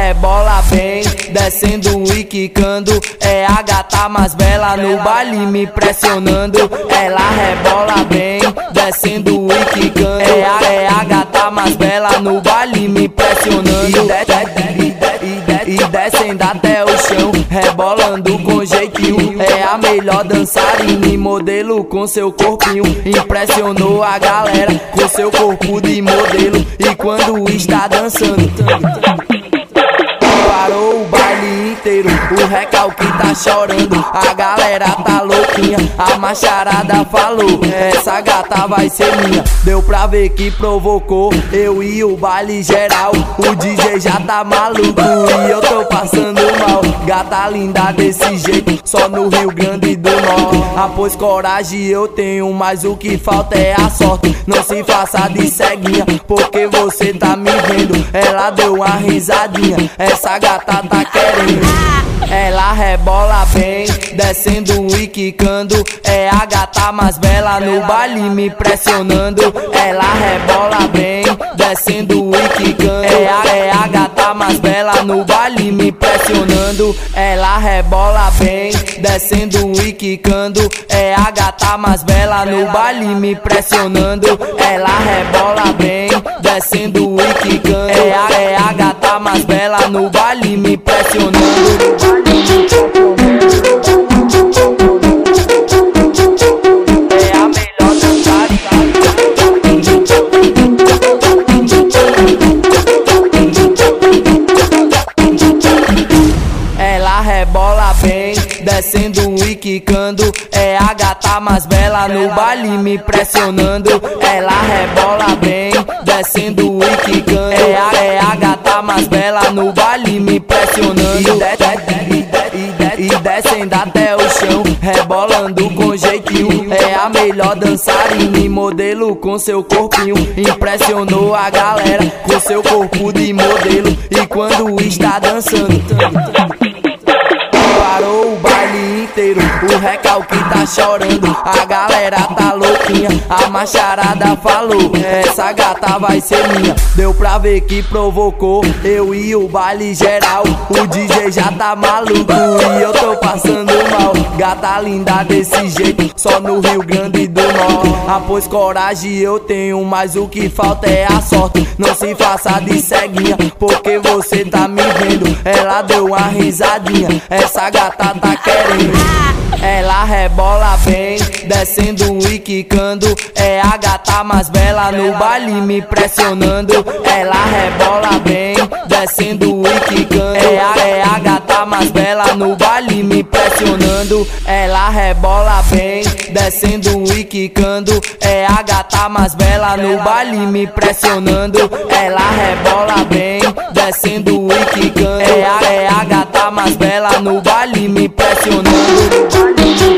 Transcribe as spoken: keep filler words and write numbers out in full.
rebola bem, descendo e quicando. É a gata mais bela no baile me pressionando. Ela rebola bem, descendo e quicando. É a, é a gata mais bela no baile me pressionando. E, de, e, de, e descendo até o chão, rebolando com jeitinho. É a melhor dançarina e modelo com seu corpinho. Impressionou a galera com seu corpo de modelo. E quando está dançando, parou o baile inteiro, o recalque tá chorando. A galera tá louquinha, a macharada falou: essa gata vai ser minha. Deu pra ver que provocou eu e o baile geral. O D J já tá maluco e eu tô passando mal. Gata linda desse jeito, só no Rio Grande do Norte. Após coragem eu tenho, mas o que falta é a sorte. Não se faça de ceguinha, porque você tá me vendo. Ela deu uma risadinha, essa gata tá querendo. Ela rebola bem, descendo e quicando. É a gata mais bela no baile me pressionando. Ela rebola bem, descendo e quicando. É a, é a gata mais bela no baile me pressionando. Ela rebola bem, descendo e quicando. É a gata mais bela no baile me pressionando. Ela rebola bem, descendo e quicando. É a, é a gata mais bela no baile me pressionando. É a melhor dançarina. Ela rebola bem, descendo e quicando. É a gata mais bela no baile me pressionando. Ela rebola bem, descendo e quicando. É a, é a gata mais bela no baile me pressionando. E, de, e, de, e, de, e descendo até o chão, rebolando com jeitinho. É a melhor dançarina e modelo com seu corpinho. Impressionou a galera com seu corpo de modelo. E quando está dançando, parou o baile inteiro, o recalque tá chorando. A galera tá louquinha, a macharada falou: essa gata vai ser minha. Deu pra ver que provocou eu e o baile geral. O D J já tá maluco e eu tô passando mal. Gata linda desse jeito, só no Rio Grande do Norte. Após coragem eu tenho, mas o que falta é a sorte. Não se faça de ceguinha, porque você tá me vendo. Ela deu uma risadinha, essa gata tá querendo. Ela rebola bem, descendo e quicando. É a gata mais bela no baile me pressionando. Ela rebola bem, descendo e quicando. É a, é a gata mais bela no baile me pressionando. Ela rebola bem, descendo e quicando. É a gata mais bela no baile me pressionando. Ela rebola bem, descendo e quicando. É a, é a gata mais bela no baile me pressionando.